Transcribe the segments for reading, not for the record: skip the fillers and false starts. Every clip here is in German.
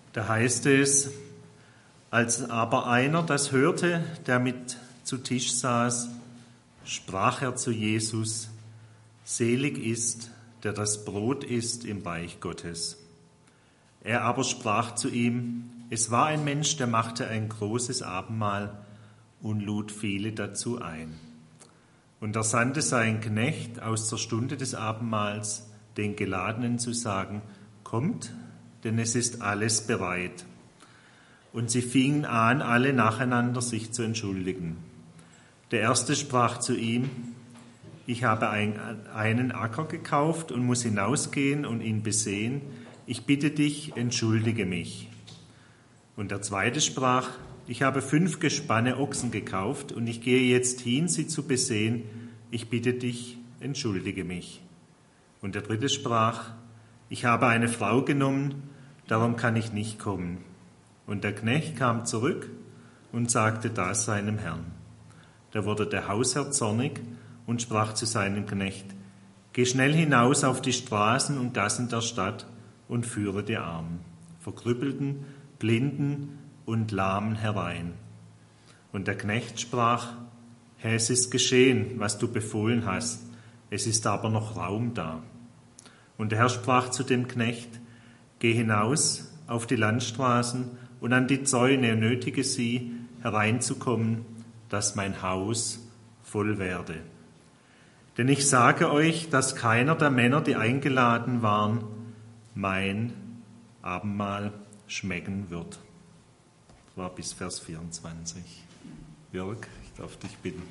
Da heißt es, als aber einer das hörte, der mit zu Tisch saß, sprach er zu Jesus, selig ist, der das Brot isst im Reich Gottes. Er aber sprach zu ihm, es war ein Mensch, der machte ein großes Abendmahl und lud viele dazu ein. Und er sandte seinen Knecht aus der Stunde des Abendmahls, den Geladenen zu sagen, kommt, denn es ist alles bereit. Und sie fingen an, alle nacheinander sich zu entschuldigen. Der erste sprach zu ihm, ich habe einen Acker gekauft und muss hinausgehen und ihn besehen. Ich bitte dich, entschuldige mich. Und der zweite sprach, ich habe 5 Gespanne Ochsen gekauft und ich gehe jetzt hin, sie zu besehen. Ich bitte dich, entschuldige mich. Und der dritte sprach, ich habe eine Frau genommen, darum kann ich nicht kommen. Und der Knecht kam zurück und sagte das seinem Herrn. Da wurde der Hausherr zornig und sprach zu seinem Knecht, geh schnell hinaus auf die Straßen und Gassen der Stadt und führe die Armen, Verkrüppelten, Blinden und Lahmen herein. Und der Knecht sprach, Herr, es ist geschehen, was du befohlen hast, es ist aber noch Raum da. Und der Herr sprach zu dem Knecht, geh hinaus auf die Landstraßen und an die Zäune und nötige sie, hereinzukommen, dass mein Haus voll werde. Denn ich sage euch, dass keiner der Männer, die eingeladen waren, mein Abendmahl schmecken wird. Das war bis Vers 24. Jörg, ich darf dich bitten.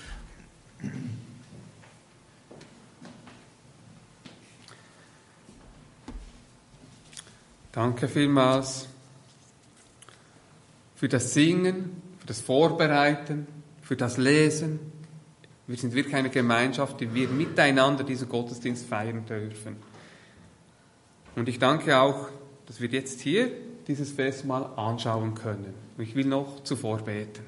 Danke vielmals für das Singen, für das Vorbereiten, für das Lesen. Wir sind wirklich eine Gemeinschaft, die wir miteinander diesen Gottesdienst feiern dürfen. Und ich danke auch, dass wir jetzt hier dieses Festmahl anschauen können. Und ich will noch zuvor beten.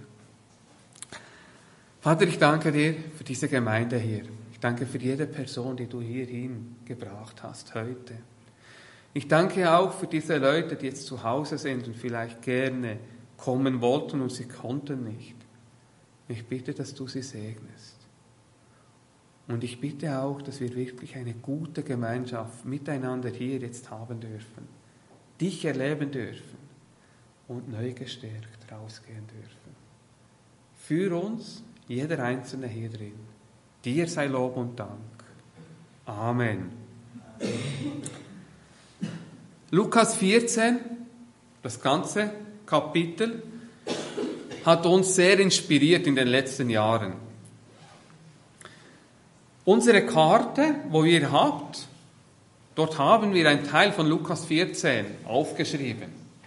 Vater, ich danke dir für diese Gemeinde hier. Ich danke für jede Person, die du hierhin gebracht hast heute. Ich danke auch für diese Leute, die jetzt zu Hause sind und vielleicht gerne kommen wollten und sie konnten nicht. Ich bitte, dass du sie segnest. Und ich bitte auch, dass wir wirklich eine gute Gemeinschaft miteinander hier jetzt haben dürfen, dich erleben dürfen und neu gestärkt rausgehen dürfen. Für uns, jeder Einzelne hier drin. Dir sei Lob und Dank. Amen. Lukas 14, das ganze Kapitel, hat uns sehr inspiriert in den letzten Jahren. Unsere Karte, wo ihr habt, dort haben wir einen Teil von Lukas 14 aufgeschrieben.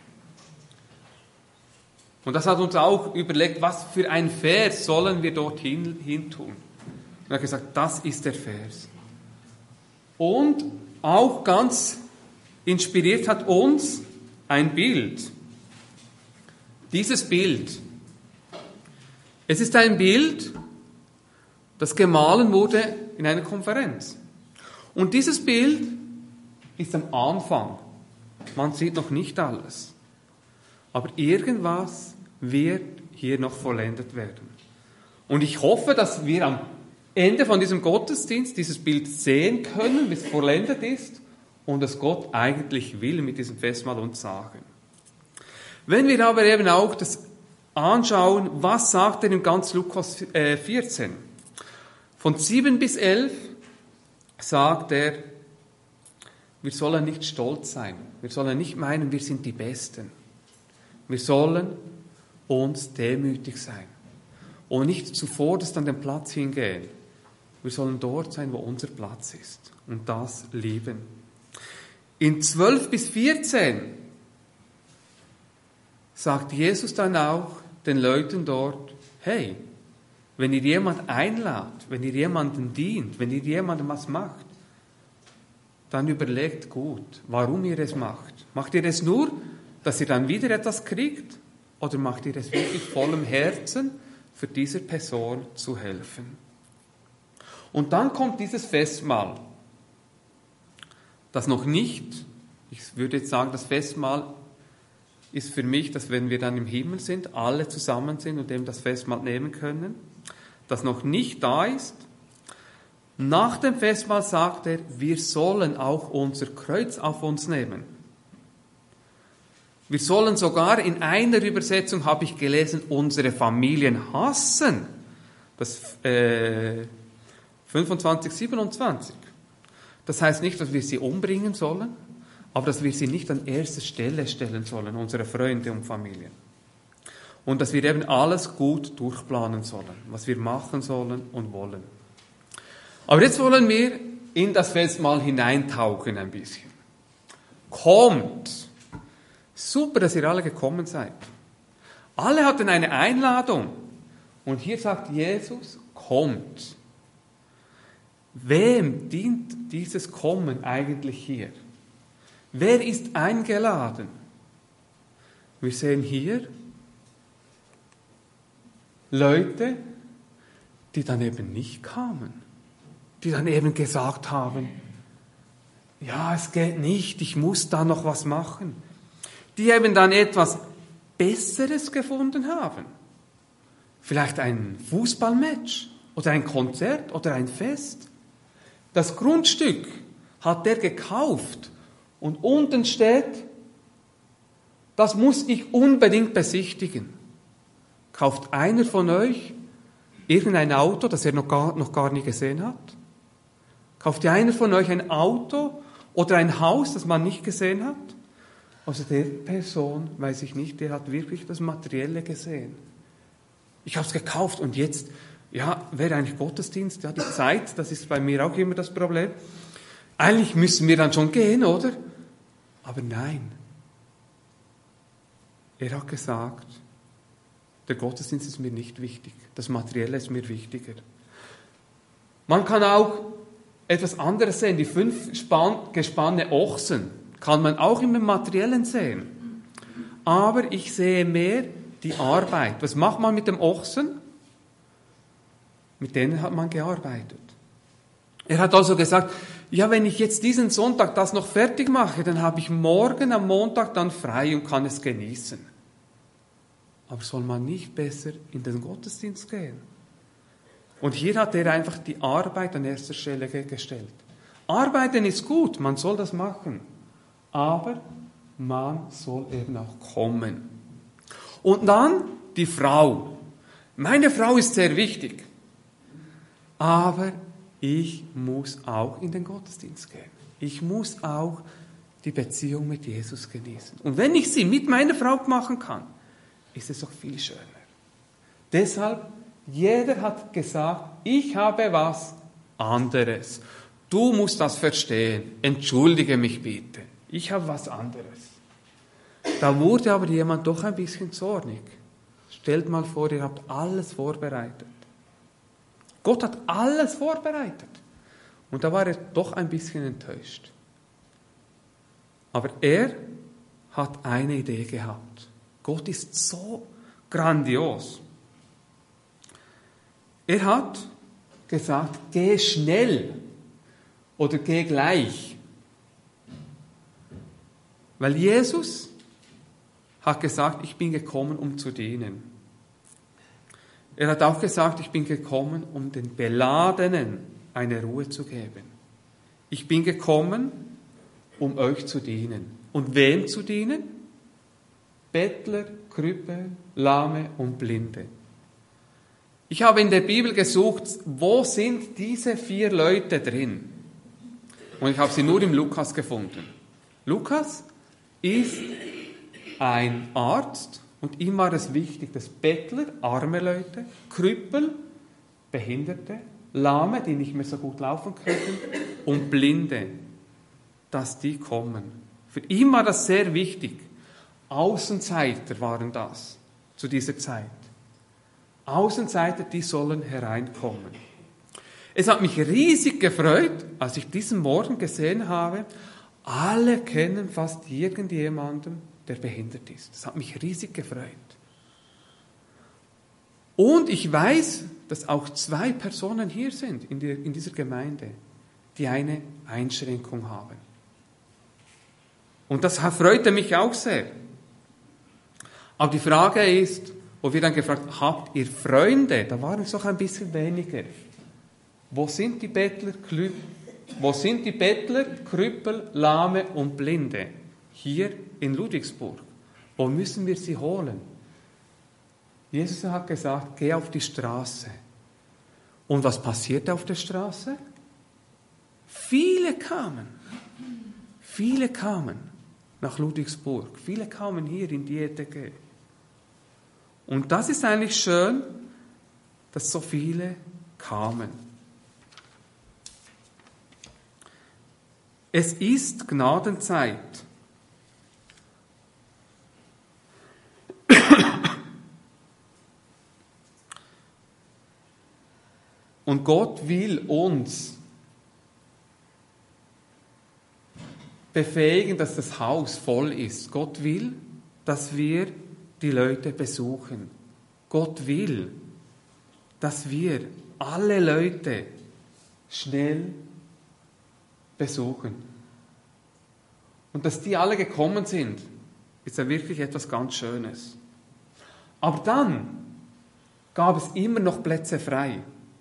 Und das hat uns auch überlegt, was für ein Vers sollen wir dort hin tun. Und er hat gesagt, das ist der Vers. Und auch ganz inspiriert hat uns ein Bild. Dieses Bild. Es ist ein Bild, das gemahlen wurde in einer Konferenz. Und dieses Bild ist am Anfang. Man sieht noch nicht alles. Aber irgendwas wird hier noch vollendet werden. Und ich hoffe, dass wir am Ende von diesem Gottesdienst dieses Bild sehen können, bis es vollendet ist und was Gott eigentlich will mit diesem Festmahl uns sagen. Wenn wir aber eben auch das anschauen, was sagt er in ganz Lukas 14? Von 7 bis 11 sagt er, wir sollen nicht stolz sein. Wir sollen nicht meinen, wir sind die Besten. Wir sollen uns demütig sein und nicht zuvorderst an den Platz hingehen. Wir sollen dort sein, wo unser Platz ist und das lieben. In 12 bis 14 sagt Jesus dann auch den Leuten dort, hey, wenn ihr jemanden einladet, wenn ihr jemanden dient, wenn ihr jemandem was macht, dann überlegt gut, warum ihr es macht. Macht ihr es nur, dass ihr dann wieder etwas kriegt, oder macht ihr es wirklich vollem Herzen, für diese Person zu helfen? Und dann kommt dieses Festmahl, das noch nicht, ich würde jetzt sagen, das Festmahl ist für mich, dass wenn wir dann im Himmel sind, alle zusammen sind und eben das Festmahl nehmen können, das noch nicht da ist. Nach dem Festmahl sagt er, wir sollen auch unser Kreuz auf uns nehmen. Wir sollen sogar in einer Übersetzung, habe ich gelesen, unsere Familien hassen. Das 25, 27. Das heißt nicht, dass wir sie umbringen sollen, aber dass wir sie nicht an erste Stelle stellen sollen, unsere Freunde und Familien. Und dass wir eben alles gut durchplanen sollen, was wir machen sollen und wollen. Aber jetzt wollen wir in das Festmahl hineintauchen ein bisschen. Kommt! Super, dass ihr alle gekommen seid. Alle hatten eine Einladung. Und hier sagt Jesus, kommt. Wem dient dieses Kommen eigentlich hier? Wer ist eingeladen? Wir sehen hier Leute, die dann eben nicht kamen. Die dann eben gesagt haben, ja, es geht nicht, ich muss da noch was machen. Die eben dann etwas Besseres gefunden haben. Vielleicht ein Fußballmatch oder ein Konzert oder ein Fest. Das Grundstück hat der gekauft und unten steht, das muss ich unbedingt besichtigen. Kauft einer von euch irgendein Auto, das er noch gar nie gesehen hat? Kauft einer von euch ein Auto oder ein Haus, das man nicht gesehen hat? Also der Person, weiß ich nicht, der hat wirklich das Materielle gesehen. Ich habe es gekauft und jetzt, ja, wäre eigentlich Gottesdienst, ja, die Zeit, das ist bei mir auch immer das Problem. Eigentlich müssen wir dann schon gehen, oder? Aber nein. Er hat gesagt, der Gottesdienst ist mir nicht wichtig, das Materielle ist mir wichtiger. Man kann auch etwas anderes sehen, die 5 Gespanne Ochsen. Kann man auch im Materiellen sehen. Aber ich sehe mehr die Arbeit. Was macht man mit dem Ochsen? Mit denen hat man gearbeitet. Er hat also gesagt, ja, wenn ich jetzt diesen Sonntag das noch fertig mache, dann habe ich morgen am Montag dann frei und kann es genießen. Aber soll man nicht besser in den Gottesdienst gehen? Und hier hat er einfach die Arbeit an erster Stelle gestellt. Arbeiten ist gut, man soll das machen. Aber man soll eben auch kommen. Und dann die Frau. Meine Frau ist sehr wichtig. Aber ich muss auch in den Gottesdienst gehen. Ich muss auch die Beziehung mit Jesus genießen. Und wenn ich sie mit meiner Frau machen kann, ist es doch viel schöner. Deshalb, jeder hat gesagt, ich habe was anderes. Du musst das verstehen. Entschuldige mich bitte. Ich habe was anderes. Da wurde aber jemand doch ein bisschen zornig. Stellt mal vor, ihr habt alles vorbereitet. Gott hat alles vorbereitet. Und da war er doch ein bisschen enttäuscht. Aber er hat eine Idee gehabt. Gott ist so grandios. Er hat gesagt, geh schnell oder geh gleich. Weil Jesus hat gesagt, ich bin gekommen, um zu dienen. Er hat auch gesagt, ich bin gekommen, um den Beladenen eine Ruhe zu geben. Ich bin gekommen, um euch zu dienen. Und wem zu dienen? Bettler, Krüppel, Lahme und Blinde. Ich habe in der Bibel gesucht, wo sind diese 4 Leute drin? Und ich habe sie nur im Lukas gefunden. Lukas ist ein Arzt und ihm war es wichtig, dass Bettler, arme Leute, Krüppel, Behinderte, Lahme, die nicht mehr so gut laufen können, und Blinde, dass die kommen. Für ihn war das sehr wichtig. Außenseiter waren das zu dieser Zeit. Außenseiter, die sollen hereinkommen. Es hat mich riesig gefreut, als ich diesen Morgen gesehen habe, alle kennen fast irgendjemanden, der behindert ist. Das hat mich riesig gefreut. Und ich weiß, dass auch 2 Personen hier sind in dieser Gemeinde, die eine Einschränkung haben. Und das freute mich auch sehr. Aber die Frage ist, wo wir dann gefragt, habt ihr Freunde? Da waren es doch ein bisschen weniger. Wo sind die Bettler, Krüppel, Lahme und Blinde? Hier in Ludwigsburg. Wo müssen wir sie holen? Jesus hat gesagt, geh auf die Straße. Und was passierte auf der Straße? Viele kamen nach Ludwigsburg. Viele kamen hier in die ETG. Und das ist eigentlich schön, dass so viele kamen. Es ist Gnadenzeit. Und Gott will uns befähigen, dass das Haus voll ist. Gott will, dass wir die Leute besuchen. Gott will, dass wir alle Leute schnell besuchen. Und dass die alle gekommen sind, ist ja wirklich etwas ganz Schönes. Aber dann gab es immer noch Plätze frei.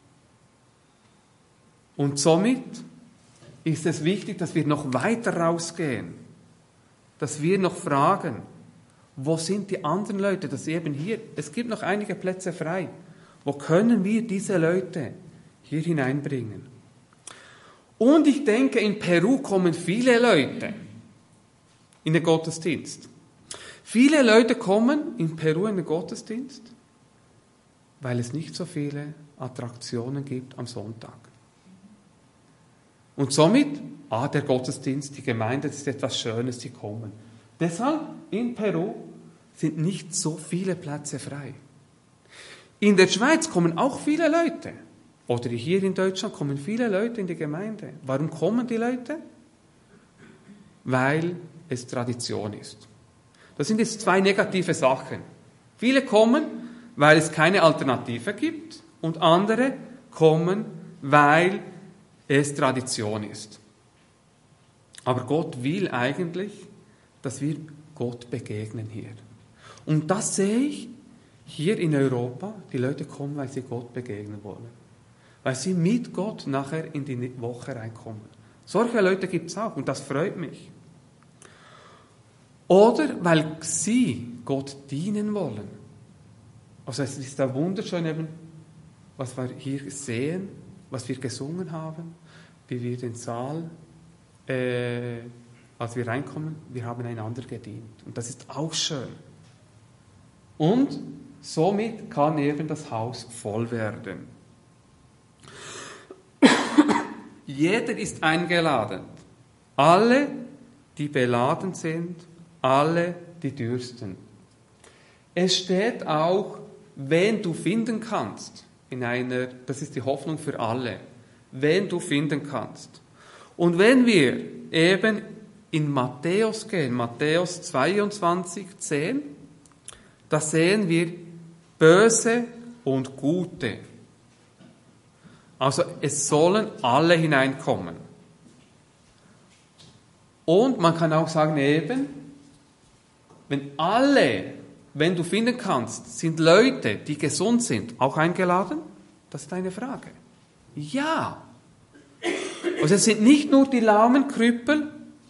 Und somit ist es wichtig, dass wir noch weiter rausgehen, dass wir noch fragen, wo sind die anderen Leute, dass eben hier, es gibt noch einige Plätze frei, wo können wir diese Leute hier hineinbringen? Und ich denke, in Peru kommen viele Leute in den Gottesdienst. Viele Leute kommen in Peru in den Gottesdienst, weil es nicht so viele Attraktionen gibt am Sonntag. Und somit, der Gottesdienst, die Gemeinde, das ist etwas Schönes, die kommen. Deshalb, in Peru sind nicht so viele Plätze frei. In der Schweiz kommen auch viele Leute. Oder hier in Deutschland kommen viele Leute in die Gemeinde. Warum kommen die Leute? Weil es Tradition ist. Das sind jetzt zwei negative Sachen. Viele kommen, weil es keine Alternative gibt. Und andere kommen, weil es Tradition ist. Aber Gott will eigentlich, dass wir Gott begegnen hier. Und das sehe ich hier in Europa. Die Leute kommen, weil sie Gott begegnen wollen. Weil sie mit Gott nachher in die Woche reinkommen. Solche Leute gibt es auch und das freut mich. Oder weil sie Gott dienen wollen. Also es ist da wunderschön eben, was wir hier sehen, was wir gesungen haben, wie wir den Saal, als wir reinkommen, wir haben einander gedient. Und das ist auch schön. Und somit kann eben das Haus voll werden. Jeder ist eingeladen. Alle, die beladen sind, alle, die dürsten. Es steht auch, wen du finden kannst. Das ist die Hoffnung für alle. Wen du finden kannst. Und wenn wir eben in Matthäus gehen, Matthäus 22, 10, da sehen wir Böse und Gute. Also es sollen alle hineinkommen. Und man kann auch sagen eben, wenn du finden kannst, sind Leute, die gesund sind, auch eingeladen? Das ist eine Frage. Ja. Also es sind nicht nur die lahmen Krüppel,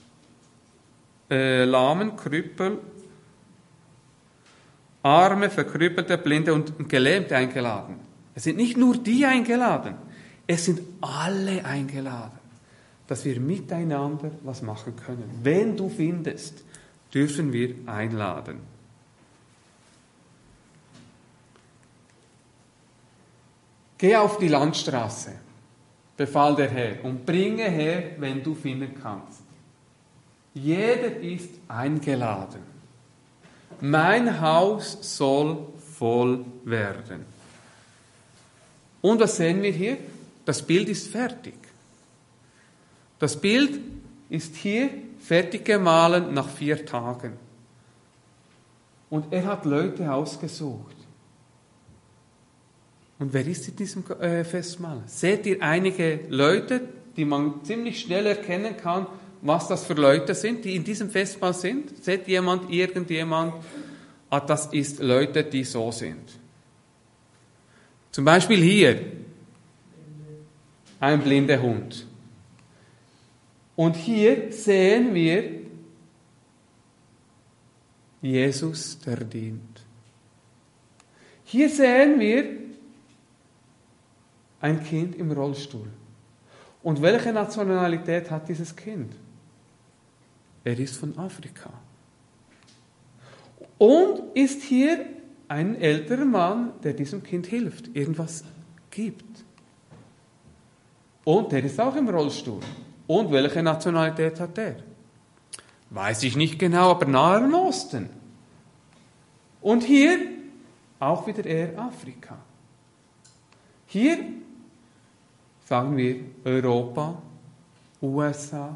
Arme, Verkrüppelte, Blinde und Gelähmte eingeladen. Es sind nicht nur die eingeladen, es sind alle eingeladen, dass wir miteinander was machen können. Wenn du findest, dürfen wir einladen. Geh auf die Landstraße, befahl der Herr, und bringe her, wenn du finden kannst. Jeder ist eingeladen. Mein Haus soll voll werden. Und was sehen wir hier? Das Bild ist fertig. Das Bild ist hier fertig gemahlen nach 4 Tagen. Und er hat Leute ausgesucht. Und wer ist in diesem Festmahl? Seht ihr einige Leute, die man ziemlich schnell erkennen kann, was das für Leute sind, die in diesem Festmahl sind? Seht irgendjemand? das ist Leute, die so sind. Zum Beispiel hier ein blinder Hund. Und hier sehen wir Jesus, der dient. Hier sehen wir ein Kind im Rollstuhl. Und welche Nationalität hat dieses Kind? Er ist von Afrika. Und ist hier ein älterer Mann, der diesem Kind hilft, irgendwas gibt. Und der ist auch im Rollstuhl. Und welche Nationalität hat der? Weiß ich nicht genau, aber Nahe im Osten. Und hier auch wieder eher Afrika. Hier sagen wir Europa, USA,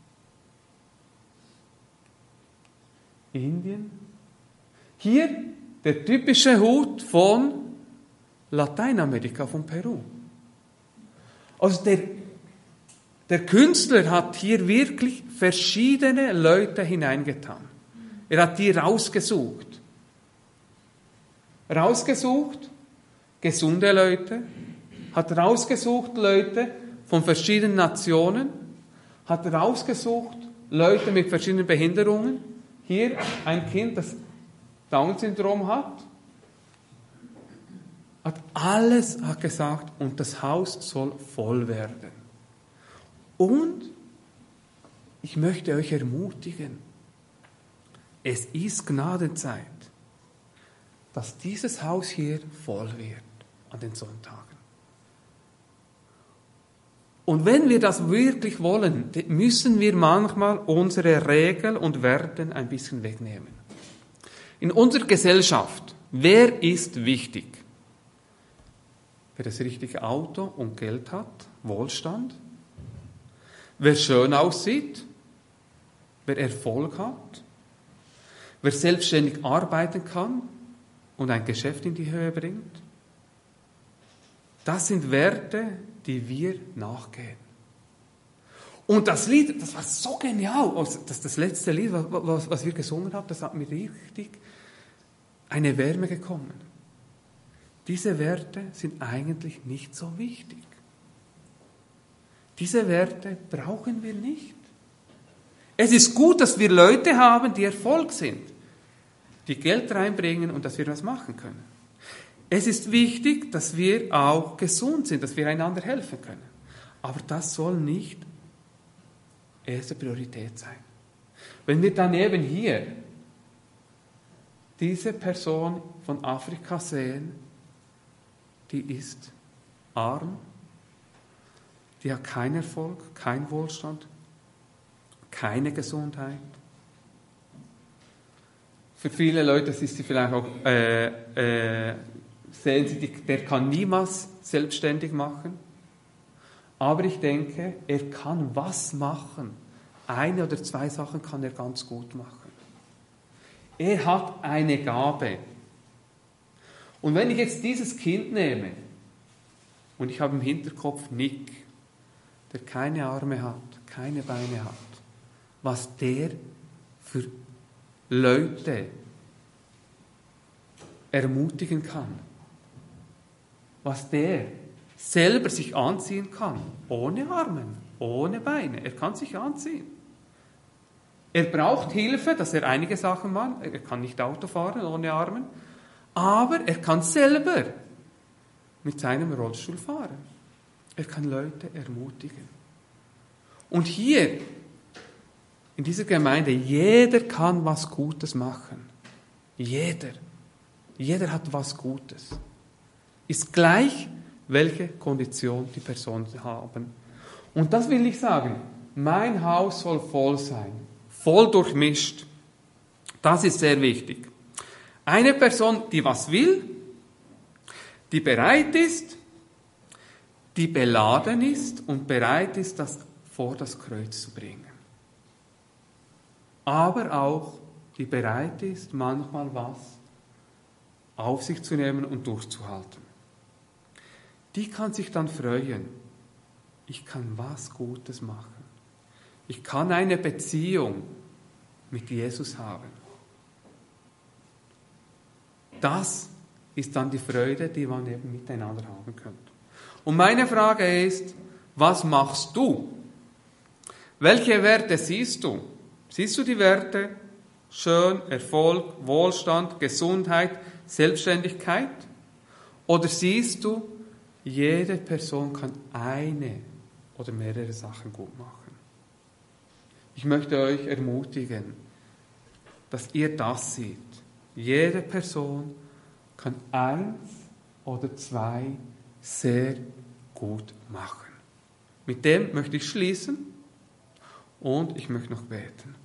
Indien. Hier der typische Hut von Lateinamerika, von Peru. Also der Künstler hat hier wirklich verschiedene Leute hineingetan. Er hat die rausgesucht. Gesunde Leute, hat rausgesucht Leute von verschiedenen Nationen, hat rausgesucht Leute mit verschiedenen Behinderungen. Hier ein Kind, das Down-Syndrom hat alles gesagt, und das Haus soll voll werden. Und ich möchte euch ermutigen, es ist Gnadenzeit, dass dieses Haus hier voll wird an den Sonntagen. Und wenn wir das wirklich wollen, müssen wir manchmal unsere Regeln und Werte ein bisschen wegnehmen. In unserer Gesellschaft, wer ist wichtig? Wer das richtige Auto und Geld hat, Wohlstand. Wer schön aussieht, wer Erfolg hat, wer selbstständig arbeiten kann und ein Geschäft in die Höhe bringt. Das sind Werte, die wir nachgehen. Und das Lied, das war so genial. Das letzte Lied, was wir gesungen haben, das hat mir richtig eine Wärme gekommen. Diese Werte sind eigentlich nicht so wichtig. Diese Werte brauchen wir nicht. Es ist gut, dass wir Leute haben, die Erfolg sind, die Geld reinbringen und dass wir was machen können. Es ist wichtig, dass wir auch gesund sind, dass wir einander helfen können. Aber das soll nicht erste Priorität sein. Wenn wir daneben hier diese Person von Afrika sehen, die ist arm, die hat keinen Erfolg, keinen Wohlstand, keine Gesundheit. Für viele Leute ist sie vielleicht auch, sehen sie, der kann niemals selbstständig machen. Aber ich denke, er kann was machen. Eine oder zwei Sachen kann er ganz gut machen. Er hat eine Gabe. Und wenn ich jetzt dieses Kind nehme und ich habe im Hinterkopf Nick, der keine Arme hat, keine Beine hat, was der für Leute ermutigen kann, was der selber sich anziehen kann, ohne Arme, ohne Beine, er kann sich anziehen. Er braucht Hilfe, dass er einige Sachen macht, er kann nicht Auto fahren ohne Arme, aber er kann selber mit seinem Rollstuhl fahren. Er kann Leute ermutigen. Und hier, in dieser Gemeinde, jeder kann was Gutes machen. Jeder. Jeder hat was Gutes. Ist gleich, welche Kondition die Personen haben. Und das will ich sagen. Mein Haus soll voll sein. Voll durchmischt. Das ist sehr wichtig. Eine Person, die was will, die bereit ist, die beladen ist und bereit ist, das vor das Kreuz zu bringen. Aber auch, die bereit ist, manchmal was auf sich zu nehmen und durchzuhalten. Die kann sich dann freuen. Ich kann was Gutes machen. Ich kann eine Beziehung mit Jesus haben. das ist dann die Freude, die man eben miteinander haben könnte. Und meine Frage ist, was machst du? Welche Werte siehst du? Siehst du die Werte schön, Erfolg, Wohlstand, Gesundheit, Selbstständigkeit? Oder siehst du, jede Person kann eine oder mehrere Sachen gut machen? Ich möchte euch ermutigen, dass ihr das seht. Jede Person kann eins oder zwei sehr gut machen. Mit dem möchte ich schließen und ich möchte noch beten.